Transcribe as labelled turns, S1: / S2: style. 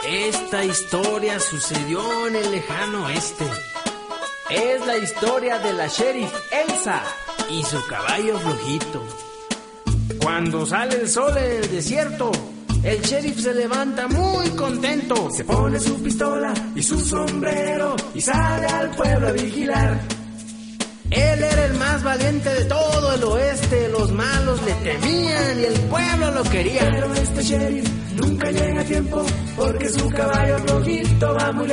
S1: Esta historia sucedió en el lejano oeste. Es la historia de la sheriff Elsa y su caballo flojito. Cuando sale el sol en el desierto, el sheriff se levanta muy contento.
S2: Se pone su pistola y su sombrero y sale al pueblo a vigilar.
S1: Él era el más valiente de todo el oeste. Los malos le temían y el pueblo lo quería.
S2: Pero este sheriff nunca llega a tiempo porque su caballo flojito va muy lento.